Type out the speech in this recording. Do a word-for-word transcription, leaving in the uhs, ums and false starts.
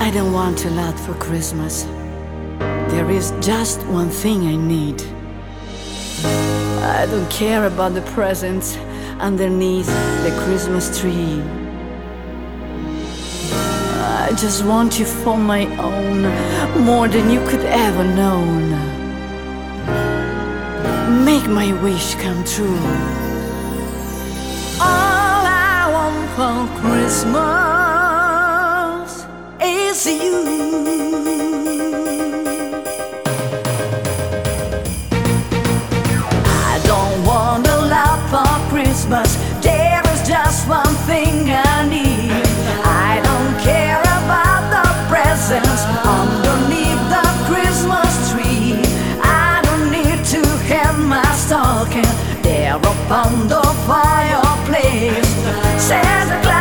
I don't want a lot for Christmas. There is just one thing I need. I don't care about the presents underneath the Christmas tree. I just want you for my own, more than you could ever known. Make my wish come true. All I want for Christmas is you. I don't want a lot for Christmas. There is just one thing I need. I don't care about the presents underneath the Christmas tree. I don't need to hang my stocking there upon the fireplace. Santa Claus